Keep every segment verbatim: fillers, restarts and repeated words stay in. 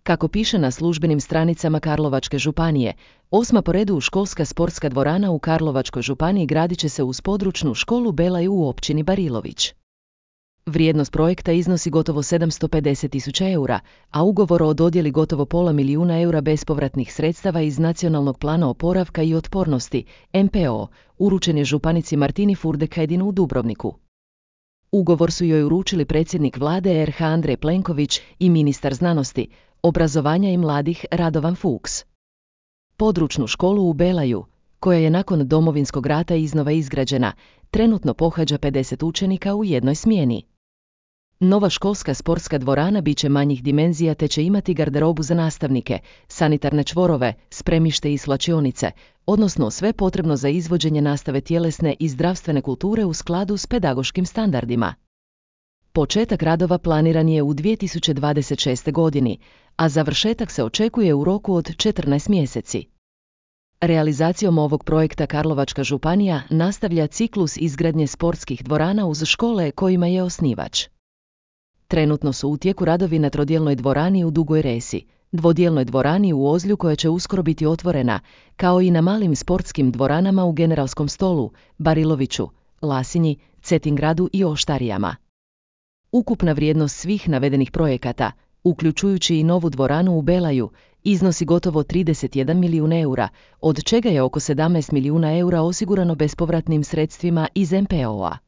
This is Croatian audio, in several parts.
Kako piše na službenim stranicama Karlovačke županije, osma po redu školska sportska dvorana u Karlovačkoj županiji gradit će se uz područnu školu Belaj u općini Barilović. Vrijednost projekta iznosi gotovo sedamsto pedeset tisuća eura, a ugovor o dodjeli gotovo pola milijuna eura bespovratnih sredstava iz Nacionalnog plana oporavka i otpornosti, N P O, uručen je županici Martini Furde-Kedin u Dubrovniku. Ugovor su joj uručili predsjednik vlade R H Andrej Plenković i ministar znanosti, obrazovanja i mladih Radovan Fuchs. Područnu školu u Belaju, koja je nakon Domovinskog rata iznova izgrađena, trenutno pohađa pedeset učenika u jednoj smjeni. Nova školska sportska dvorana bit će manjih dimenzija te će imati garderobu za nastavnike, sanitarne čvorove, spremište i slačionice, odnosno sve potrebno za izvođenje nastave tjelesne i zdravstvene kulture u skladu s pedagoškim standardima. Početak radova planiran je u dvije tisuće dvadeset šestoj godini, a završetak se očekuje u roku od četrnaest mjeseci. Realizacijom ovog projekta Karlovačka županija nastavlja ciklus izgradnje sportskih dvorana uz škole kojima je osnivač. Trenutno su u tijeku radovi na trodjelnoj dvorani u Dugoj Resi, dvodjelnoj dvorani u Ozlju koja će uskoro biti otvorena, kao i na malim sportskim dvoranama u Generalskom Stolu, Bariloviću, Lasinji, Cetingradu i Oštarijama. Ukupna vrijednost svih navedenih projekata, uključujući i novu dvoranu u Belaju, iznosi gotovo trideset jedan milijun eura, od čega je oko sedamnaest milijuna eura osigurano bespovratnim sredstvima iz N P O-a.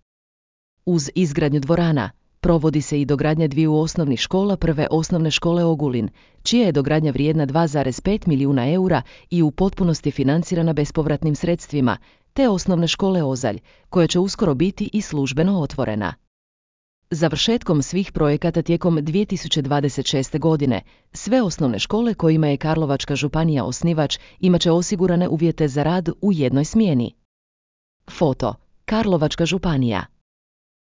Uz izgradnju dvorana provodi se i dogradnja dviju osnovnih škola prve osnovne škole Ogulin, čija je dogradnja vrijedna dva zarez pet milijuna eura i u potpunosti financirana bespovratnim sredstvima, te osnovne škole Ozalj, koja će uskoro biti i službeno otvorena. Završetkom svih projekata tijekom dvije tisuće dvadeset šeste. godine, sve osnovne škole kojima je Karlovačka županija osnivač imat će osigurane uvjete za rad u jednoj smjeni. Foto: Karlovačka županija.